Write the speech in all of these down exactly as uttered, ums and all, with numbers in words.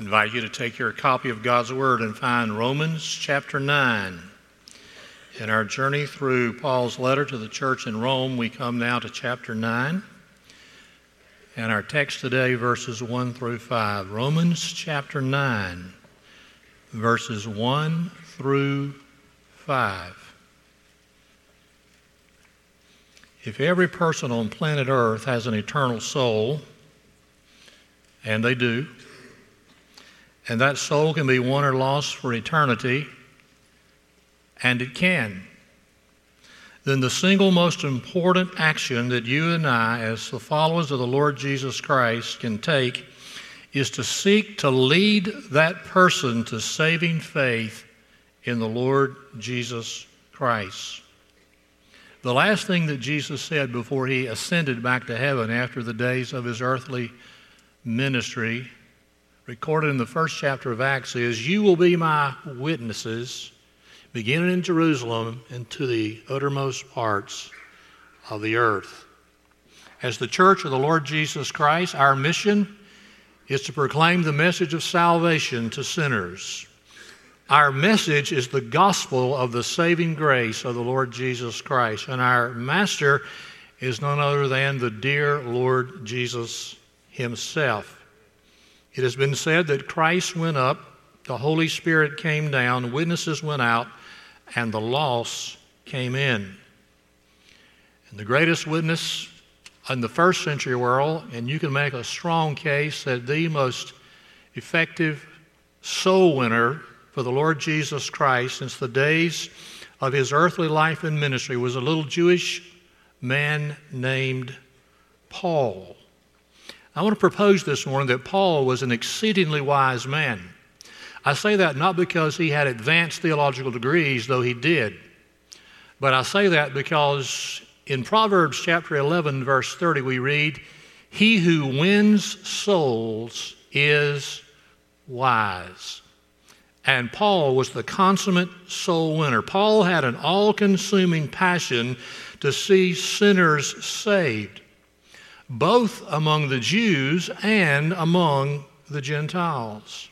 invite you to take your copy of God's Word and find Romans chapter nine. In our journey through Paul's letter to the church in Rome, we come now to chapter nine. And our text today, verses one through five. Romans chapter nine, verses one through five. If every person on planet Earth has an eternal soul, and they do, and that soul can be won or lost for eternity, and it can, then the single most important action that you and I, as the followers of the Lord Jesus Christ, can take is to seek to lead that person to saving faith in the Lord Jesus Christ. The last thing that Jesus said before he ascended back to heaven after the days of his earthly ministry, recorded in the first chapter of Acts, is, "You will be my witnesses, beginning in Jerusalem and to the uttermost parts of the earth." As the church of the Lord Jesus Christ, our mission is to proclaim the message of salvation to sinners. Our message is the gospel of the saving grace of the Lord Jesus Christ, and our master is none other than the dear Lord Jesus himself. It has been said that Christ went up, the Holy Spirit came down, witnesses went out, and the lost came in. And the greatest witness in the first century world, and you can make a strong case that the most effective soul winner for the Lord Jesus Christ since the days of his earthly life and ministry, was a little Jewish man named Paul. I want to propose this morning that Paul was an exceedingly wise man. I say that not because he had advanced theological degrees, though he did, but I say that because in Proverbs chapter eleven, verse thirty, we read, "He who wins souls is wise." And Paul was the consummate soul winner. Paul had an all-consuming passion to see sinners saved, both among the Jews and among the Gentiles.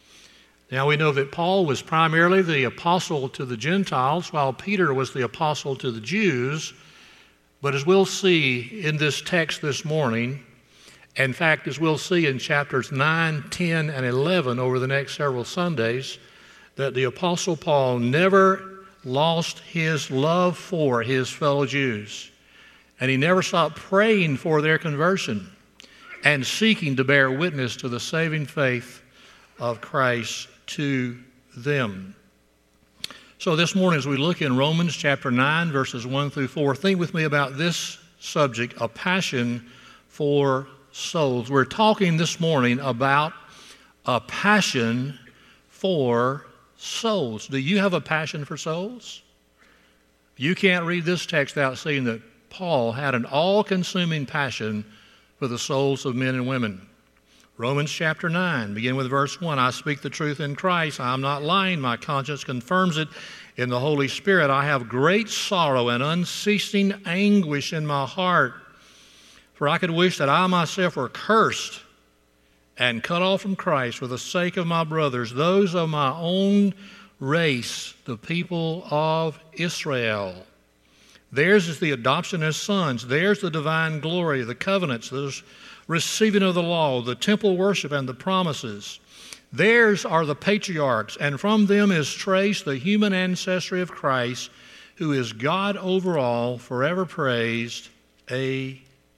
Now we know that Paul was primarily the apostle to the Gentiles, while Peter was the apostle to the Jews. But as we'll see in this text this morning, in fact, as we'll see in chapters nine, ten, and eleven over the next several Sundays, that the Apostle Paul never lost his love for his fellow Jews. And he never stopped praying for their conversion and seeking to bear witness to the saving faith of Christ to them. So this morning, as we look in Romans chapter nine, verses one through four, think with me about this subject, a passion for souls. We're talking this morning about a passion for souls. Do you have a passion for souls? You can't read this text without seeing that Paul had an all-consuming passion for the souls of men and women. Romans chapter nine, begin with verse one. "I speak the truth in Christ. I am not lying. My conscience confirms it in the Holy Spirit. I have great sorrow and unceasing anguish in my heart. For I could wish that I myself were cursed and cut off from Christ for the sake of my brothers, those of my own race, the people of Israel. Theirs is the adoption as sons. Theirs the divine glory, the covenants, the receiving of the law, the temple worship, and the promises. Theirs are the patriarchs, and from them is traced the human ancestry of Christ, who is God over all, forever praised. Amen."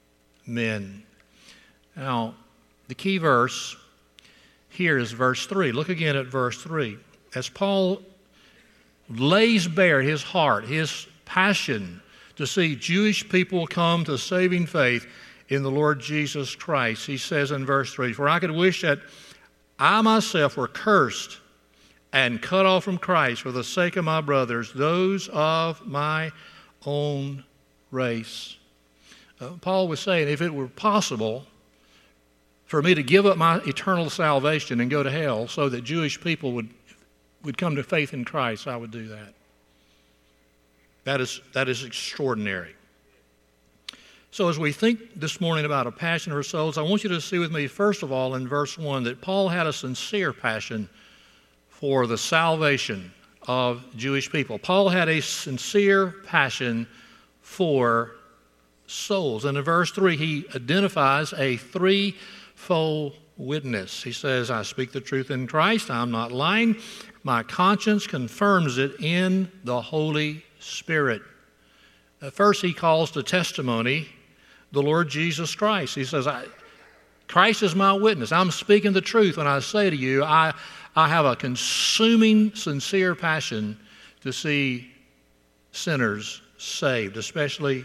Now, the key verse here is verse three. Look again at verse three. As Paul lays bare his heart, his passion to see Jewish people come to saving faith in the Lord Jesus Christ, he says in verse three, "For I could wish that I myself were cursed and cut off from Christ for the sake of my brothers, those of my own race." Uh, Paul was saying, if it were possible for me to give up my eternal salvation and go to hell so that Jewish people would, would come to faith in Christ, I would do that. That is, that is extraordinary. So as we think this morning about a passion for souls, I want you to see with me, first of all, in verse one, that Paul had a sincere passion for the salvation of Jewish people. Paul had a sincere passion for souls. And in verse three, he identifies a threefold witness. He says, I speak the truth in Christ, I'm not lying. My conscience confirms it in the Holy Spirit. At first, he calls the testimony the Lord Jesus Christ. He says, I, Christ is my witness. I'm speaking the truth when I say to you, I, I have a consuming, sincere passion to see sinners saved, especially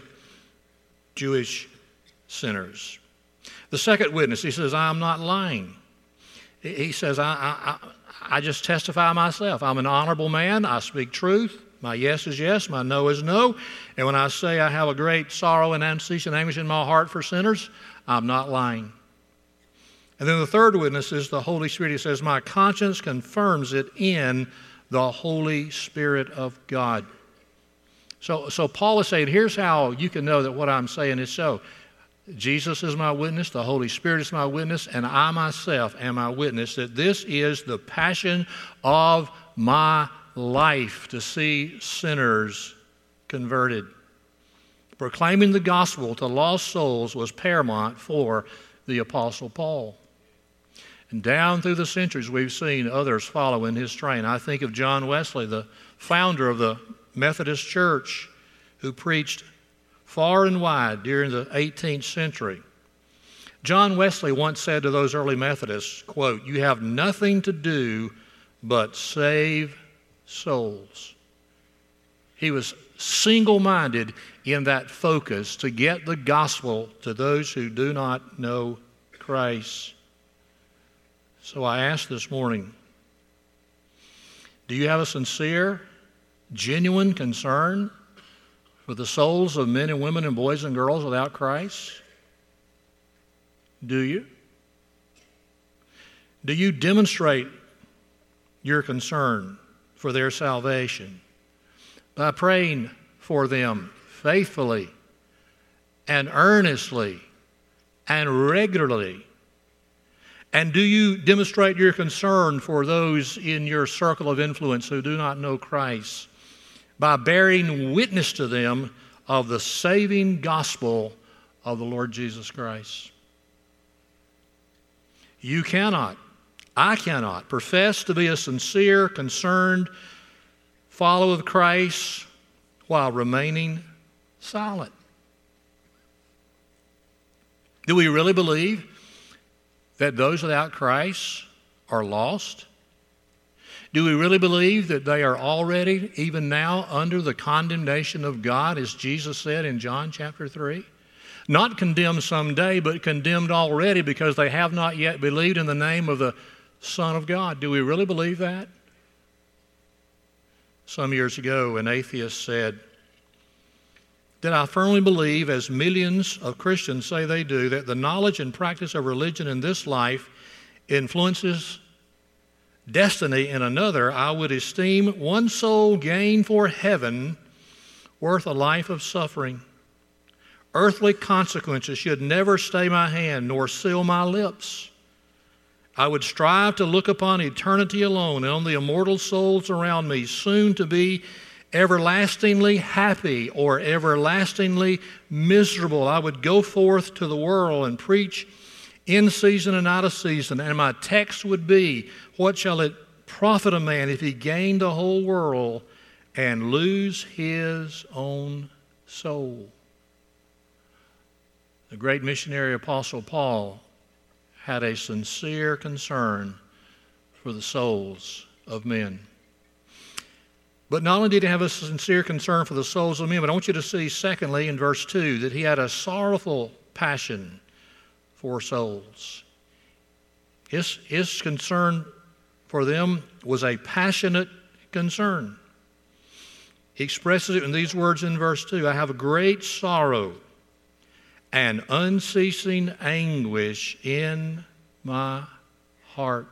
Jewish sinners. The second witness, he says, I'm not lying. He says, I, I, I just testify myself. I'm an honorable man. I speak truth. My yes is yes, my no is no. And when I say I have a great sorrow and unceasing anguish in my heart for sinners, I'm not lying. And then the third witness is the Holy Spirit. He says, my conscience confirms it in the Holy Spirit of God. So, so Paul is saying, here's how you can know that what I'm saying is so. Jesus is my witness, the Holy Spirit is my witness, and I myself am my witness that this is the passion of my life, to see sinners converted. Proclaiming the gospel to lost souls was paramount for the Apostle Paul. And down through the centuries, we've seen others follow in his train. I think of John Wesley, the founder of the Methodist Church, who preached far and wide during the eighteenth century. John Wesley once said to those early Methodists, quote, you have nothing to do but save souls. He was single-minded in that focus to get the gospel to those who do not know Christ. So I ask this morning, do you have a sincere, genuine concern for the souls of men and women and boys and girls without Christ? Do you? Do you demonstrate your concern for their salvation by praying for them faithfully and earnestly and regularly? And do you demonstrate your concern for those in your circle of influence who do not know Christ by bearing witness to them of the saving gospel of the Lord Jesus Christ? You cannot, I cannot, profess to be a sincere, concerned follower of Christ while remaining silent. Do we really believe that those without Christ are lost? Do we really believe that they are already, even now, under the condemnation of God, as Jesus said in John chapter three? Not condemned someday, but condemned already because they have not yet believed in the name of the Son of God. Do we really believe that? Some years ago, an atheist said, that I firmly believe, as millions of Christians say they do, that the knowledge and practice of religion in this life influences destiny in another. I would esteem one soul gained for heaven worth a life of suffering. Earthly consequences should never stay my hand nor seal my lips. I would strive to look upon eternity alone and on the immortal souls around me, soon to be everlastingly happy or everlastingly miserable. I would go forth to the world and preach in season and out of season, and my text would be, what shall it profit a man if he gain the whole world and lose his own soul? The great missionary apostle Paul had a sincere concern for the souls of men. But not only did he have a sincere concern for the souls of men, but I want you to see, secondly, in verse two, that he had a sorrowful passion for souls. His, his concern for them was a passionate concern. He expresses it in these words in verse two, I have a great sorrow and unceasing anguish in my heart.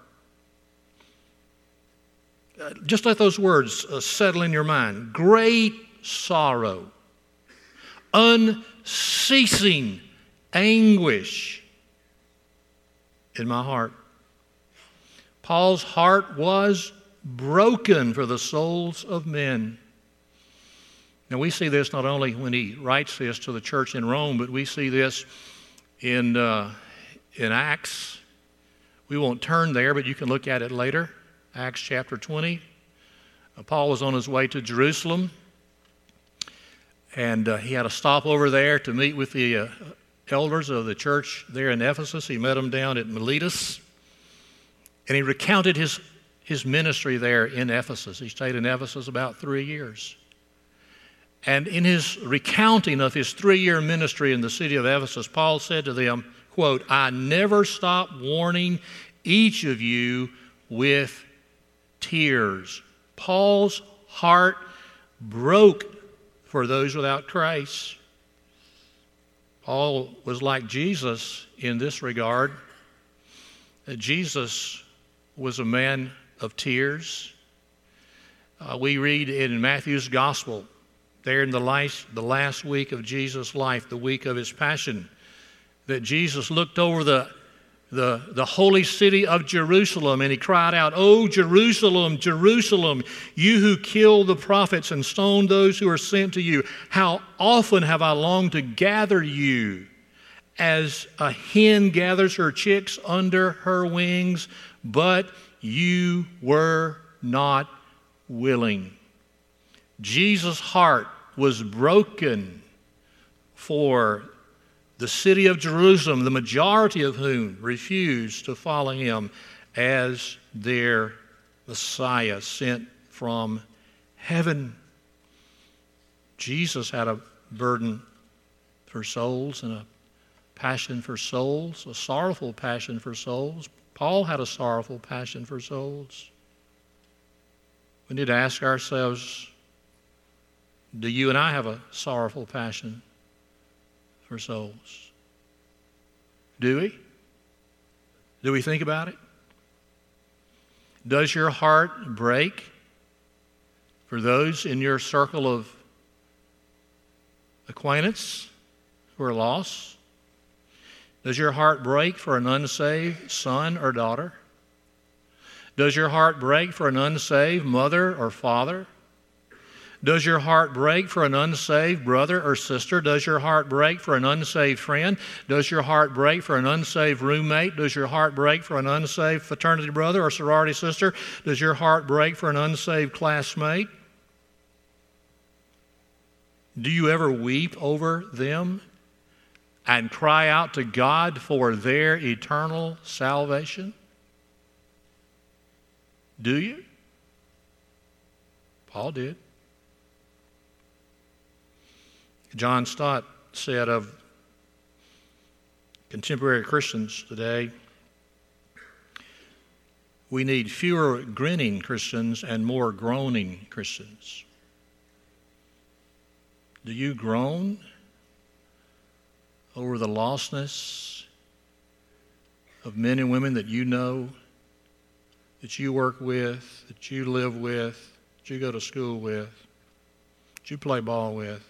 Uh, just let those words uh, settle in your mind. Great sorrow, unceasing unceasing anguish in my heart. Paul's heart was broken for the souls of men. Now we see this not only when he writes this to the church in Rome, but we see this in, uh, in Acts. We won't turn there, but you can look at it later. Acts chapter twenty. Uh, Paul was on his way to Jerusalem, and uh, he had a stop over there to meet with the uh, elders of the church there in Ephesus. He met them down at Miletus, and he recounted his, his ministry there in Ephesus. He stayed in Ephesus about three years. And in his recounting of his three-year ministry in the city of Ephesus, Paul said to them, quote, "I never stop warning each of you with tears." Paul's heart broke for those without Christ. Paul was like Jesus in this regard. That Jesus was a man of tears. Uh, we read in Matthew's Gospel, there in the last, the last week of Jesus' life, the week of his passion, that Jesus looked over the, the, the holy city of Jerusalem and he cried out, "O Jerusalem, Jerusalem, you who kill the prophets and stone those who are sent to you, how often have I longed to gather you as a hen gathers her chicks under her wings, but you were not willing." Jesus' heart was broken for the city of Jerusalem, the majority of whom refused to follow him as their Messiah sent from heaven. Jesus had a burden for souls and a passion for souls, a sorrowful passion for souls. Paul had a sorrowful passion for souls. We need to ask ourselves, do you and I have a sorrowful passion for souls? Do we? Do we think about it? Does your heart break for those in your circle of acquaintance who are lost? Does your heart break for an unsaved son or daughter? Does your heart break for an unsaved mother or father? Does your heart break for an unsaved brother or sister? Does your heart break for an unsaved friend? Does your heart break for an unsaved roommate? Does your heart break for an unsaved fraternity brother or sorority sister? Does your heart break for an unsaved classmate? Do you ever weep over them and cry out to God for their eternal salvation? Do you? Paul did. John Stott said of contemporary Christians today, we need fewer grinning Christians and more groaning Christians. Do you groan over the lostness of men and women that you know, that you work with, that you live with, that you go to school with, that you play ball with?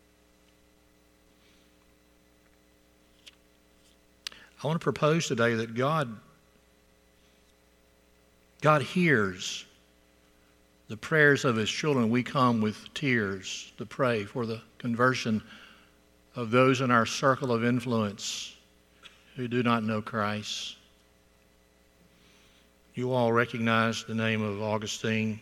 I want to propose today that God, God hears the prayers of His children. We come with tears to pray for the conversion of those in our circle of influence who do not know Christ. You all recognize the name of Augustine,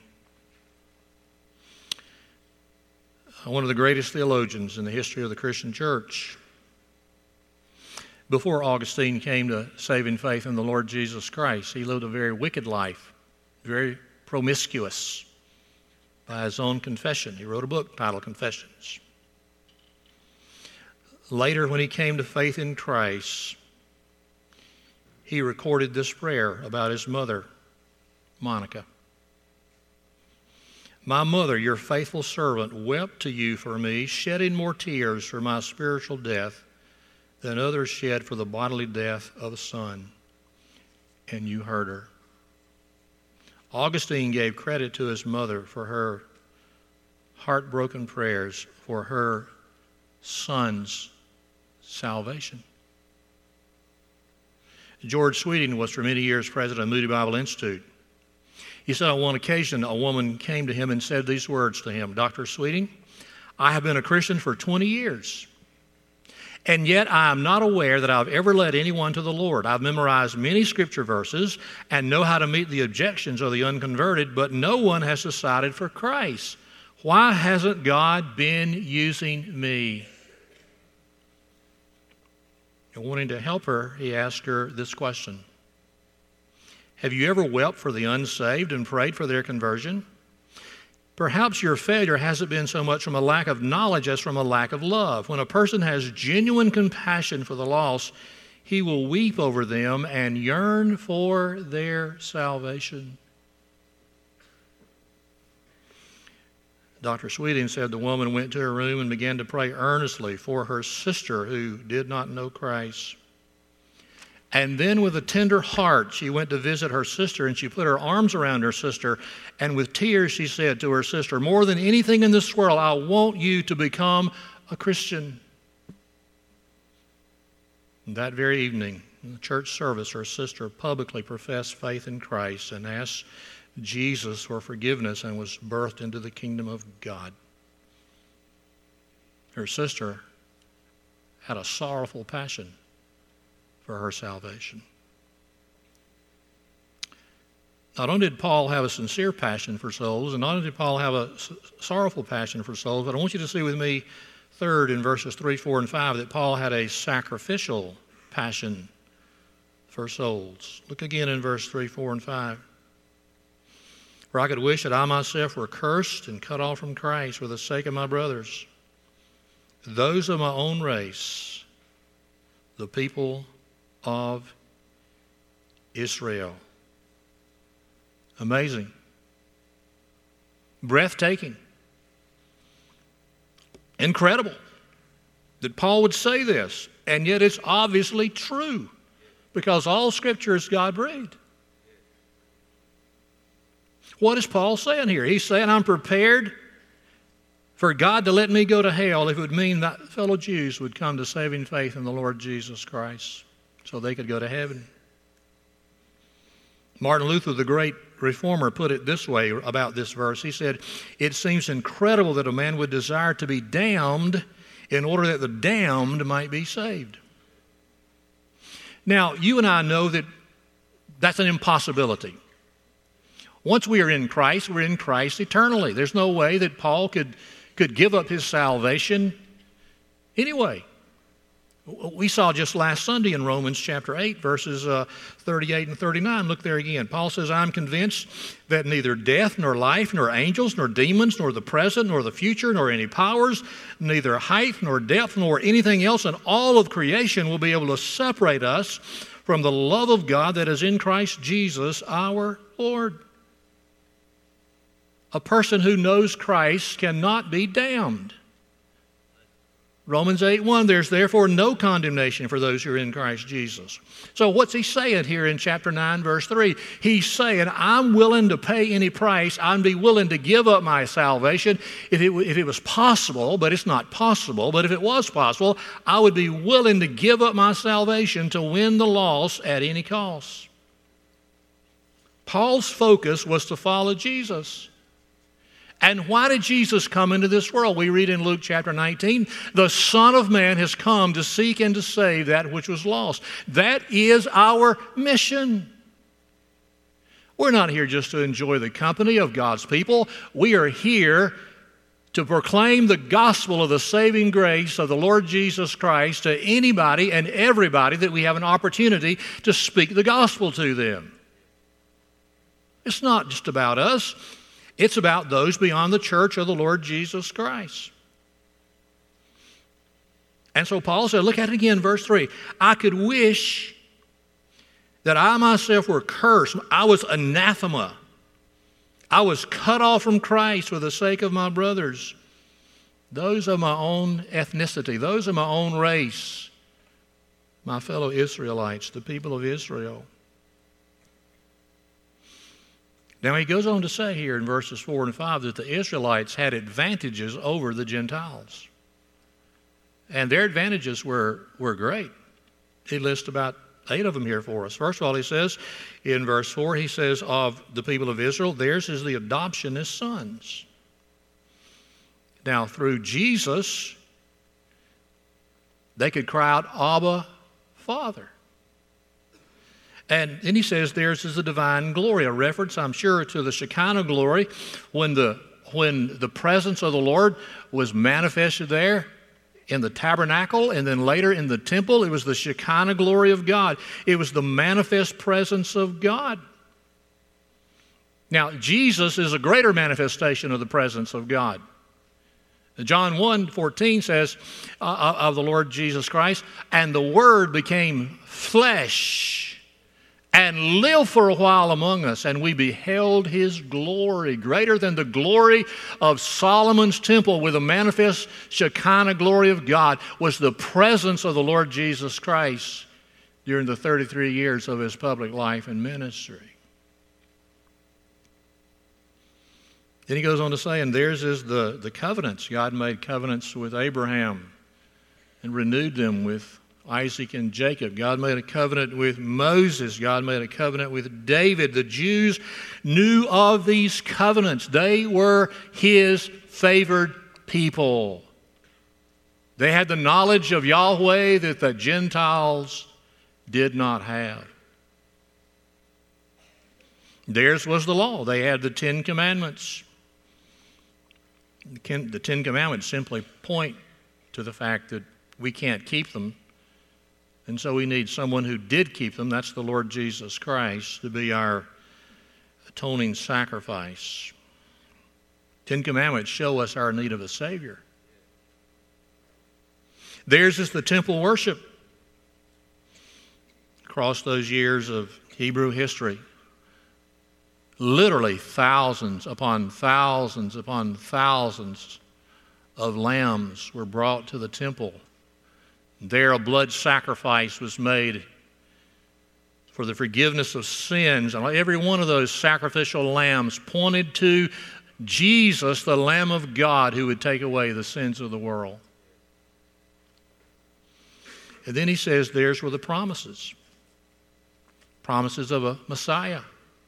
one of the greatest theologians in the history of the Christian church. Before Augustine came to saving faith in the Lord Jesus Christ, he lived a very wicked life, very promiscuous, by his own confession. He wrote a book titled Confessions. Later, when he came to faith in Christ, he recorded this prayer about his mother, Monica. "My mother, your faithful servant, wept to you for me, shedding more tears for my spiritual death than others shed for the bodily death of a son, and you heard her." Augustine gave credit to his mother for her heartbroken prayers for her son's salvation. George Sweeting was for many years president of Moody Bible Institute. He said on one occasion a woman came to him and said these words to him, "Doctor Sweeting, I have been a Christian for twenty years, and yet I am not aware that I've ever led anyone to the Lord. I've memorized many scripture verses and know how to meet the objections of the unconverted, but no one has decided for Christ. Why hasn't God been using me?" And wanting to help her, he asked her this question: "Have you ever wept for the unsaved and prayed for their conversion? Perhaps your failure hasn't been so much from a lack of knowledge as from a lack of love. When a person has genuine compassion for the lost, he will weep over them and yearn for their salvation." Doctor Sweeting said the woman went to her room and began to pray earnestly for her sister who did not know Christ. And then with a tender heart, she went to visit her sister, and she put her arms around her sister, and with tears she said to her sister, "More than anything in this world, I want you to become a Christian." And that very evening, in the church service, her sister publicly professed faith in Christ and asked Jesus for forgiveness and was birthed into the kingdom of God. Her sister had a sorrowful passion for her salvation. Not only did Paul have a sincere passion for souls, and not only did Paul have a sorrowful passion for souls, but I want you to see with me, third, in verses three, four, and five, that Paul had a sacrificial passion for souls. Look again in verse three, four, and five. "For I could wish that I myself were cursed and cut off from Christ for the sake of my brothers, those of my own race, the people of Israel." Amazing. Breathtaking. Incredible that Paul would say this, and yet it's obviously true because all Scripture is God-breathed. What is Paul saying here? He's saying, I'm prepared for God to let me go to hell if it would mean that fellow Jews would come to saving faith in the Lord Jesus Christ so they could go to heaven. Martin Luther, the great reformer, put it this way about this verse. He said, "It seems incredible that a man would desire to be damned in order that the damned might be saved." Now, you and I know that that's an impossibility. Once we are in Christ, we're in Christ eternally. There's no way that Paul could, could give up his salvation anyway. We saw just last Sunday in Romans chapter eight, verses uh, thirty-eight and thirty-nine. Look there again. Paul says, "I'm convinced that neither death, nor life, nor angels, nor demons, nor the present, nor the future, nor any powers, neither height, nor depth, nor anything else in all of creation will be able to separate us from the love of God that is in Christ Jesus our Lord." A person who knows Christ cannot be damned. Romans eight one, "There's therefore no condemnation for those who are in Christ Jesus." So what's he saying here in chapter nine, verse three? He's saying, I'm willing to pay any price. I'd be willing to give up my salvation if it, if it was possible, but it's not possible. But if it was possible, I would be willing to give up my salvation to win the lost at any cost. Paul's focus was to follow Jesus. And why did Jesus come into this world? We read in Luke chapter nineteen, "The Son of Man has come to seek and to save that which was lost." That is our mission. We're not here just to enjoy the company of God's people. We are here to proclaim the gospel of the saving grace of the Lord Jesus Christ to anybody and everybody that we have an opportunity to speak the gospel to them. It's not just about us. It's about those beyond the church of the Lord Jesus Christ. And so Paul said, look at it again, verse three. "I could wish that I myself were cursed. I was anathema. I was cut off from Christ for the sake of my brothers, those of my own ethnicity, those of my own race, my fellow Israelites, the people of Israel." Now he goes on to say here in verses four and five that the Israelites had advantages over the Gentiles. And their advantages were, were great. He lists about eight of them here for us. First of all, he says in verse four, he says of the people of Israel, theirs is the adoption as sons. Now, through Jesus, they could cry out, Abba, Father. And then he says theirs is the divine glory, a reference, I'm sure, to the Shekinah glory when the, when the presence of the Lord was manifested there in the tabernacle and then later in the temple. It was the Shekinah glory of God. It was the manifest presence of God. Now, Jesus is a greater manifestation of the presence of God. John one fourteen says uh, of the Lord Jesus Christ, and the Word became flesh and lived for a while among us, and we beheld His glory, greater than the glory of Solomon's temple with the manifest Shekinah glory of God, was the presence of the Lord Jesus Christ during the thirty-three years of His public life and ministry. Then he goes on to say, and theirs is the, the covenants. God made covenants with Abraham and renewed them with Isaac and Jacob. God made a covenant with Moses. God made a covenant with David. The Jews knew of these covenants. They were His favored people. They had the knowledge of Yahweh that the Gentiles did not have. Theirs was the law. They had the Ten Commandments. The Ten Commandments simply point to the fact that we can't keep them, and so we need someone who did keep them. That's the Lord Jesus Christ, to be our atoning sacrifice. Ten Commandments show us our need of a Savior. Theirs is the temple worship. Across those years of Hebrew history, literally thousands upon thousands upon thousands of lambs were brought to the temple. There a blood sacrifice was made for the forgiveness of sins. And every one of those sacrificial lambs pointed to Jesus, the Lamb of God, who would take away the sins of the world. And then he says theirs were the promises. Promises of a Messiah.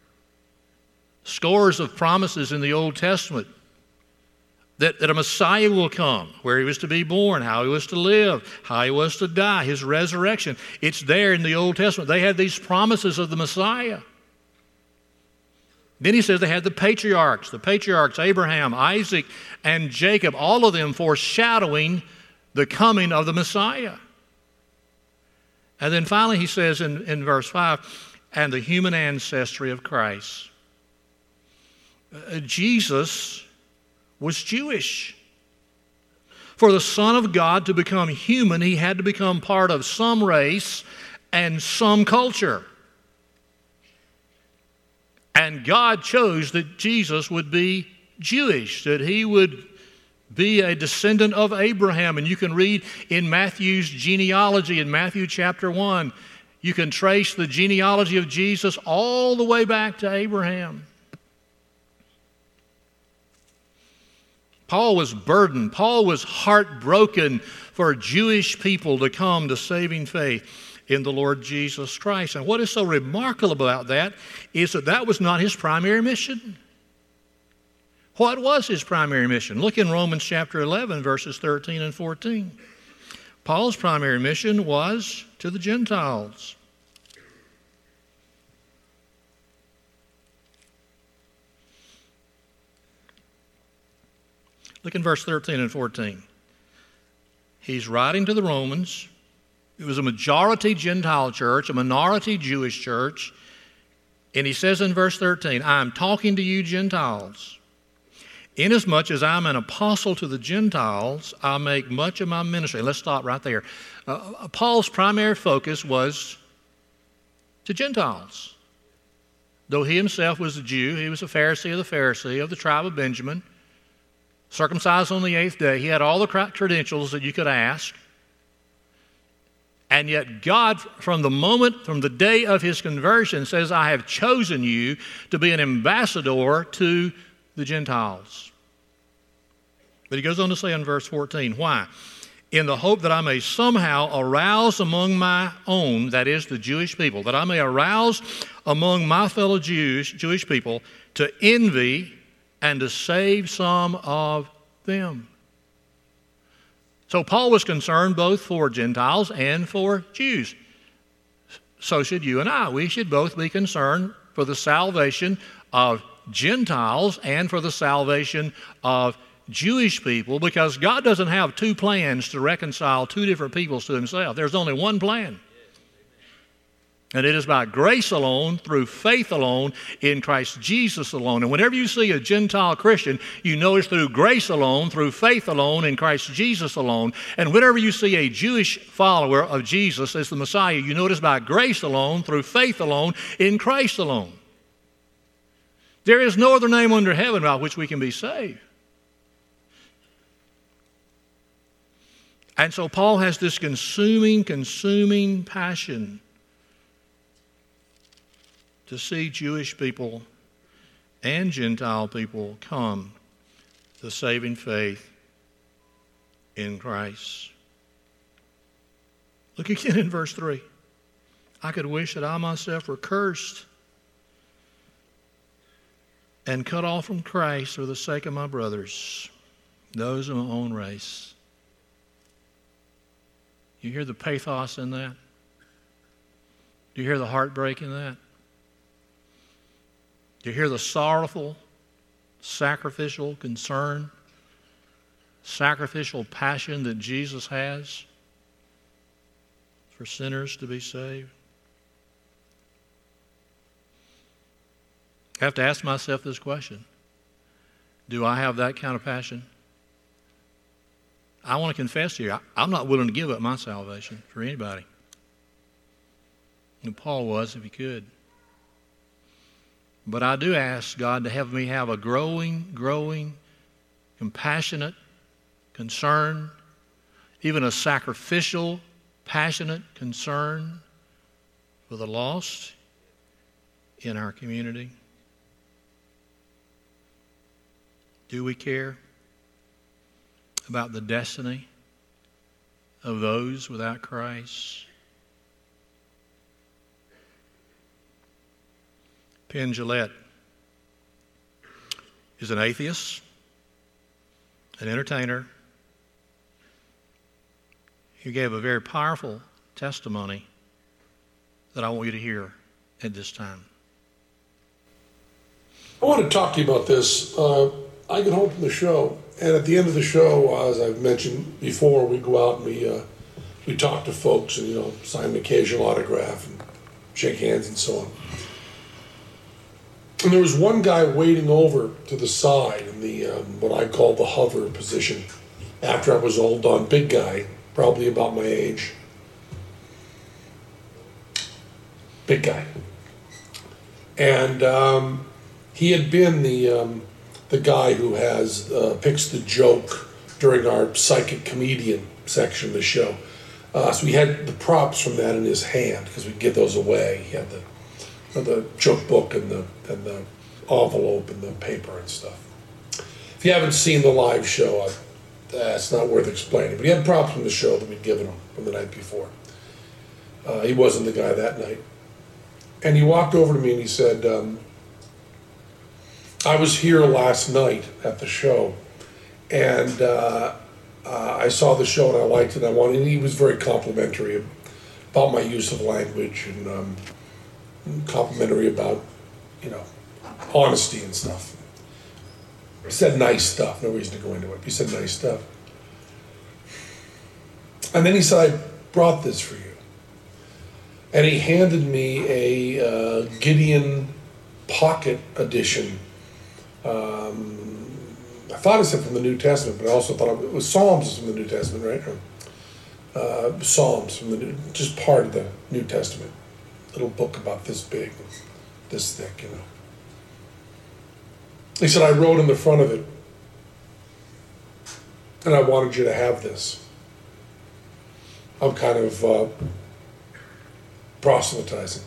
Scores of promises in the Old Testament that, that a Messiah will come, where He was to be born, how He was to live, how He was to die, His resurrection. It's there in the Old Testament. They had these promises of the Messiah. Then he says they had the patriarchs, the patriarchs, Abraham, Isaac, and Jacob, all of them foreshadowing the coming of the Messiah. And then finally he says in, in verse five, and the human ancestry of Christ. Uh, Jesus was Jewish. For the Son of God to become human, He had to become part of some race and some culture. And God chose that Jesus would be Jewish, that He would be a descendant of Abraham. And you can read in Matthew's genealogy in Matthew chapter one, you can trace the genealogy of Jesus all the way back to Abraham. Paul was burdened. Paul was heartbroken for Jewish people to come to saving faith in the Lord Jesus Christ. And what is so remarkable about that is that that was not his primary mission. What was his primary mission? Look in Romans chapter eleven, verses thirteen and fourteen. Paul's primary mission was to the Gentiles. Look in verse thirteen and fourteen. He's writing to the Romans. It was a majority Gentile church, a minority Jewish church. And he says in verse thirteen, I am talking to you Gentiles. Inasmuch as I'm an apostle to the Gentiles, I make much of my ministry. Let's stop right there. Uh, Paul's primary focus was to Gentiles. Though he himself was a Jew, he was a Pharisee of the Pharisee of the tribe of Benjamin, circumcised on the eighth day. He had all the credentials that you could ask. And yet God, from the moment, from the day of his conversion, says, I have chosen you to be an ambassador to the Gentiles. But he goes on to say in verse fourteen, why? in the hope that I may somehow arouse among my own, that is, the Jewish people, that I may arouse among my fellow Jews, Jewish people, to envy and to save some of them. So Paul was concerned both for Gentiles and for Jews. So should you and I. We should both be concerned for the salvation of Gentiles and for the salvation of Jewish people, because God doesn't have two plans to reconcile two different peoples to himself. There's only one plan. And it is by grace alone, through faith alone, in Christ Jesus alone. And whenever you see a Gentile Christian, you know it's through grace alone, through faith alone, in Christ Jesus alone. And whenever you see a Jewish follower of Jesus as the Messiah, you know it is by grace alone, through faith alone, in Christ alone. There is no other name under heaven by which we can be saved. And so Paul has this consuming, consuming passion to see Jewish people and Gentile people come to saving faith in Christ. Look again in verse three. I could wish that I myself were cursed and cut off from Christ for the sake of my brothers, those of my own race. You hear the pathos in that? Do you hear the heartbreak in that? Do you hear the sorrowful, sacrificial concern, sacrificial passion that Jesus has for sinners to be saved? I have to ask myself this question. Do I have that kind of passion? I want to confess to you, I, I'm not willing to give up my salvation for anybody. And Paul was, if he could. But I do ask God to have me have a growing, growing, compassionate concern, even a sacrificial, passionate concern for the lost in our community. Do we care about the destiny of those without Christ? Penn Jillette is an atheist, an entertainer. He gave a very powerful testimony that I want you to hear at this time. I want to talk to you about this. Uh, I get home from the show, and at the end of the show, as I've mentioned before, we go out and we uh, we talk to folks and, you know, sign an occasional autograph and shake hands and so on. And there was one guy waiting over to the side in the um, what I call the hover position after I was all done. Big guy, probably about my age. Big guy. And um, he had been the um, the guy who has uh, picks the joke during our psychic comedian section of the show. Uh, so he had the props from that in his hand because we'd give those away. He had the the joke book and the and the envelope and the paper and stuff. If you haven't seen the live show, I, uh, it's not worth explaining. But he had props from the show that we'd given him from the night before. Uh, he wasn't the guy that night. And he walked over to me and he said, um, I was here last night at the show, and uh, uh, I saw the show and I liked it. I wanted, and he was very complimentary about my use of language and um, complimentary about, you know, honesty and stuff. He said nice stuff. No reason to go into it. He said nice stuff. And then he said, I brought this for you. And he handed me a uh, Gideon Pocket Edition. Um, I thought it said from the New Testament, but I also thought it was Psalms from the New Testament, right? Uh, Psalms from the New, just part of the New Testament. Little book about this big, this thick, you know. He said, I wrote in the front of it, and I wanted you to have this. I'm kind of uh, proselytizing.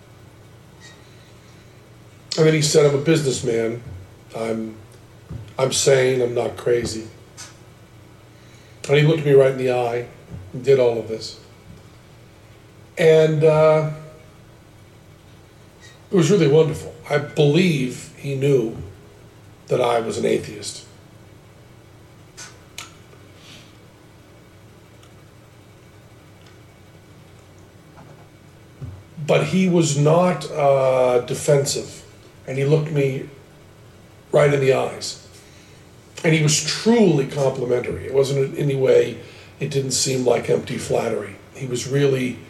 And then he said, I'm a businessman. I'm, I'm sane. I'm not crazy. And he looked me right in the eye and did all of this. And uh, it was really wonderful. I believe he knew that I was an atheist. But he was not uh, defensive, and he looked me right in the eyes. And he was truly complimentary. It wasn't in any way, it didn't seem like empty flattery. He was really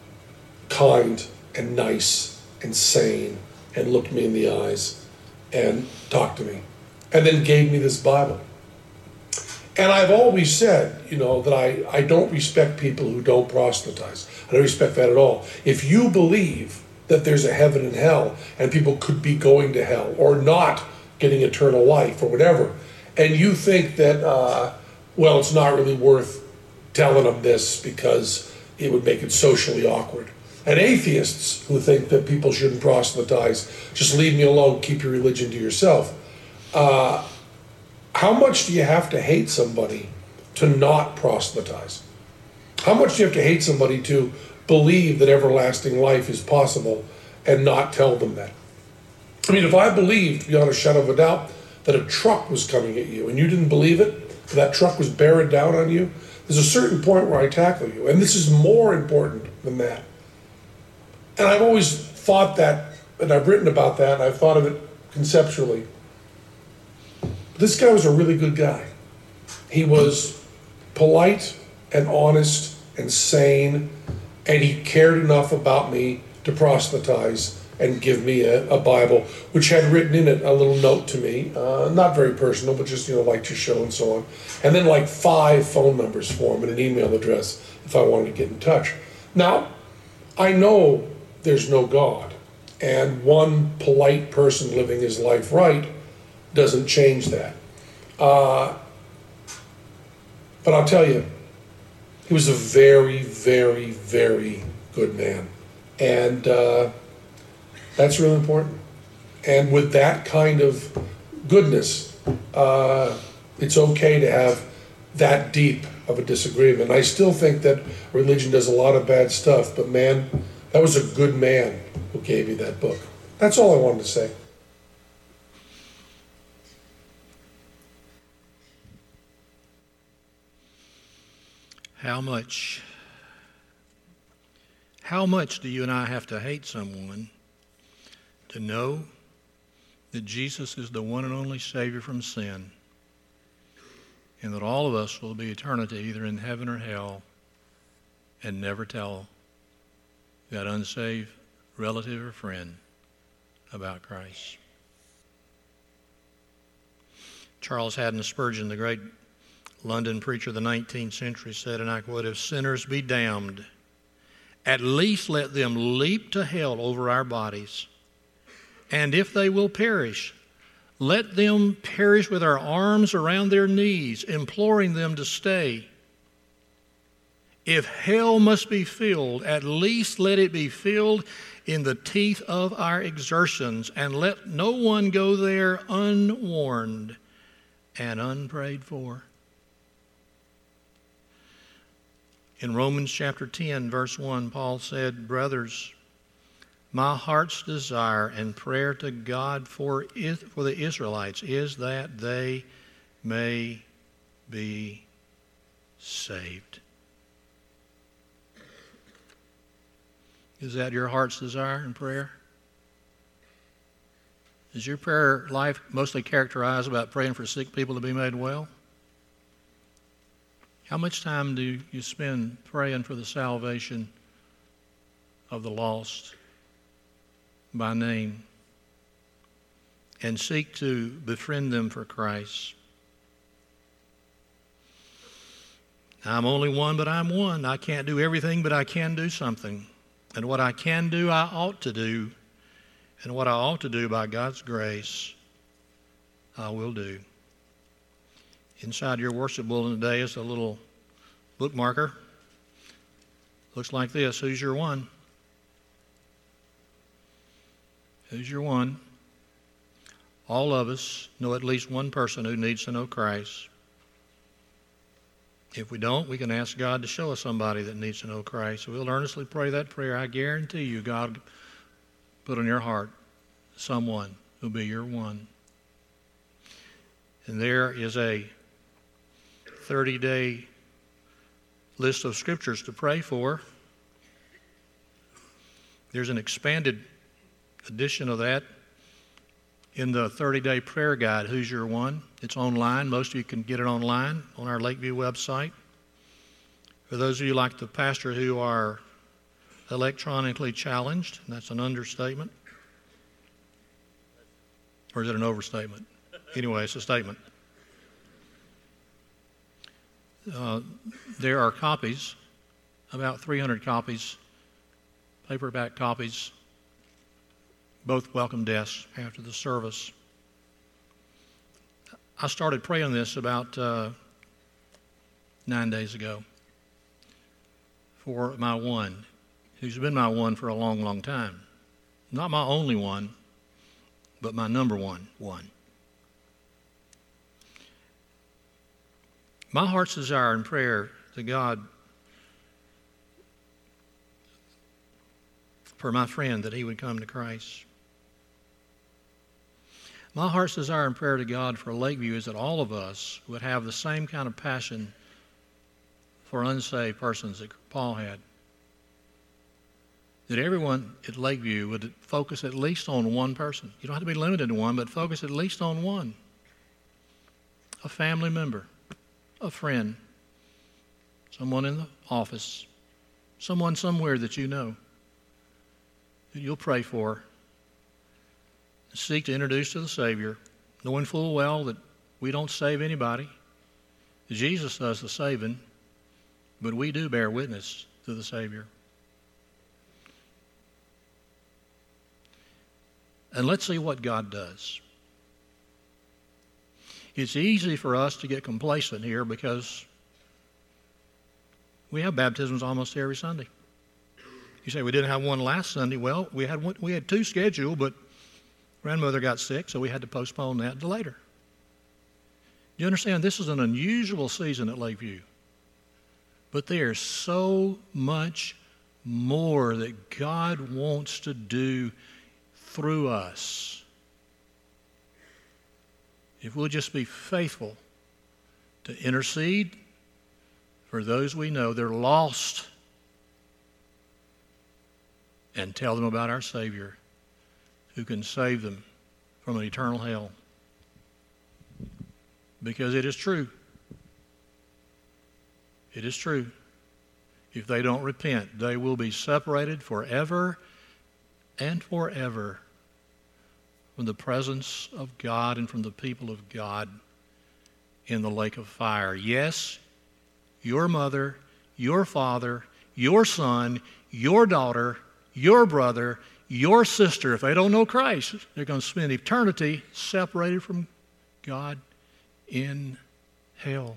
kind and nice and sane and looked me in the eyes and talked to me. And then gave me this Bible. And I've always said, you know, that I, I don't respect people who don't proselytize. I don't respect that at all. If you believe that there's a heaven and hell and people could be going to hell or not getting eternal life or whatever, and you think that, uh, well, it's not really worth telling them this because it would make it socially awkward. And atheists who think that people shouldn't proselytize, just leave me alone, keep your religion to yourself. Uh, how much do you have to hate somebody to not proselytize? How much do you have to hate somebody to believe that everlasting life is possible and not tell them that? I mean, if I believed beyond a shadow of a doubt that a truck was coming at you and you didn't believe it, that truck was bearing down on you, there's a certain point where I tackle you. And this is more important than that. And I've always thought that, and I've written about that, and I've thought of it conceptually. This guy was a really good guy. He was polite and honest and sane, and he cared enough about me to proselytize and give me a, a Bible, which had written in it a little note to me, uh, not very personal, but just, you know, like to show and so on. And then like five phone numbers for him and an email address if I wanted to get in touch. Now, I know there's no God, and one polite person living his life right doesn't change that. Uh, but I'll tell you, he was a very, very, very good man. And uh, that's really important. And with that kind of goodness, uh, it's okay to have that deep of a disagreement. I still think that religion does a lot of bad stuff, but man, that was a good man who gave you that book. That's all I wanted to say. How much, how much do you and I have to hate someone to know that Jesus is the one and only Savior from sin, and that all of us will be eternity either in heaven or hell, and never tell that unsaved relative or friend about Christ? Charles Haddon Spurgeon, the great London preacher of the nineteenth century, said, and I quote, "If sinners be damned, at least let them leap to hell over our bodies. And if they will perish, let them perish with our arms around their knees, imploring them to stay. If hell must be filled, at least let it be filled in the teeth of our exertions, and let no one go there unwarned and unprayed for." In Romans chapter ten, verse one, Paul said, "Brothers, my heart's desire and prayer to God for, for the Israelites is that they may be saved." Is that your heart's desire and prayer? Is your prayer life mostly characterized about praying for sick people to be made well? How much time do you spend praying for the salvation of the lost by name and seek to befriend them for Christ? I'm only one, but I'm one. I can't do everything, but I can do something. And what I can do, I ought to do. And what I ought to do by God's grace, I will do. Inside your worship bulletin today is a little bookmarker. Looks like this. Who's your one? Who's your one? All of us know at least one person who needs to know Christ. If we don't, we can ask God to show us somebody that needs to know Christ. So we'll earnestly pray that prayer. I guarantee you, God put on your heart someone who'll be your one. And there is a thirty-day list of scriptures to pray for. There's an expanded edition of that in the thirty-day prayer guide, Who's Your One? It's online. Most of you can get it online on our Lakeview website. For those of you like the pastor who are electronically challenged, and that's an understatement. Or is it an overstatement? Anyway, it's a statement. Uh, there are copies, about three hundred copies, paperback copies, both welcome desks after the service. I started praying this about uh, nine days ago for my one, who's been my one for a long, long time. Not my only one, but my number one one. My heart's desire in prayer to God for my friend that he would come to Christ. My heart's desire in prayer to God for Lakeview is that all of us would have the same kind of passion for unsaved persons that Paul had. That everyone at Lakeview would focus at least on one person. You don't have to be limited to one, but focus at least on one. A family member, a friend, someone in the office, someone somewhere that you know, that you'll pray for. Seek to introduce to the Savior, knowing full well that we don't save anybody. Jesus does the saving, but we do bear witness to the Savior. And let's see what God does. It's easy for us to get complacent here because we have baptisms almost every Sunday. You say we didn't have one last Sunday. Well, we had one, we had two scheduled, but grandmother got sick, so we had to postpone that to later. You understand, this is an unusual season at Lakeview. But there's so much more that God wants to do through us. If we'll just be faithful to intercede for those we know they're lost and tell them about our Savior who can save them from an eternal hell. Because it is true. It is true. If they don't repent, they will be separated forever and forever from the presence of God and from the people of God in the lake of fire. Yes, your mother, your father, your son, your daughter, your brother, your sister, if they don't know Christ, they're going to spend eternity separated from God in hell.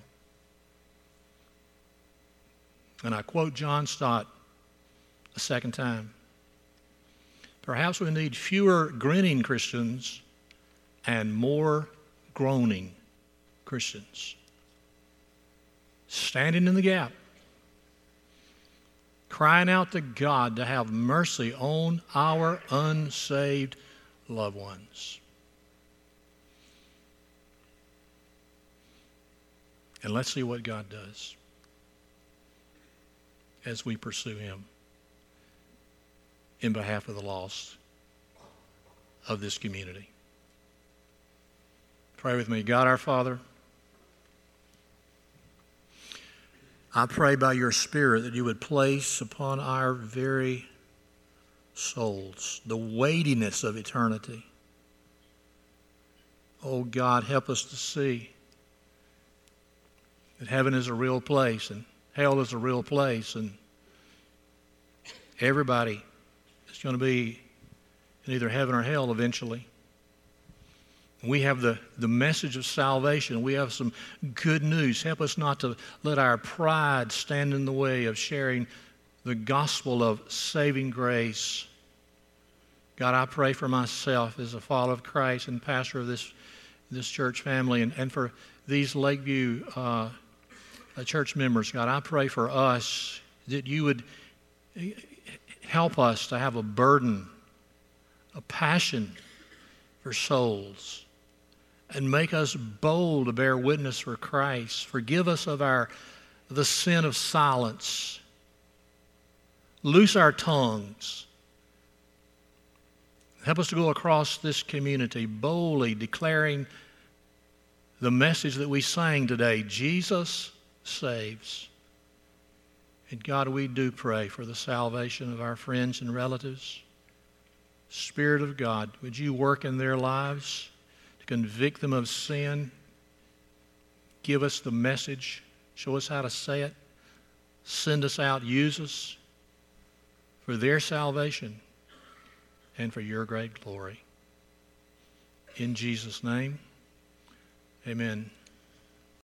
And I quote John Stott a second time. Perhaps we need fewer grinning Christians and more groaning Christians. Standing in the gap. Crying out to God to have mercy on our unsaved loved ones. And let's see what God does as we pursue Him in behalf of the lost of this community. Pray with me. God our Father, I pray by your Spirit that you would place upon our very souls the weightiness of eternity. Oh God, help us to see that heaven is a real place and hell is a real place, and everybody is going to be in either heaven or hell eventually. We have the, the message of salvation. We have some good news. Help us not to let our pride stand in the way of sharing the gospel of saving grace. God, I pray for myself as a follower of Christ and pastor of this, this church family, and, and for these Lakeview uh, uh, church members, God, I pray for us that you would help us to have a burden, a passion for souls, and make us bold to bear witness for Christ. Forgive us of our the sin of silence. Loose our tongues. Help us to go across this community boldly declaring the message that we sang today, Jesus saves. And God, we do pray for the salvation of our friends and relatives. Spirit of God, would you work in their lives to convict them of sin? Give us the message. Show us how to say it. Send us out. Use us for their salvation and for your great glory. In Jesus' name, amen.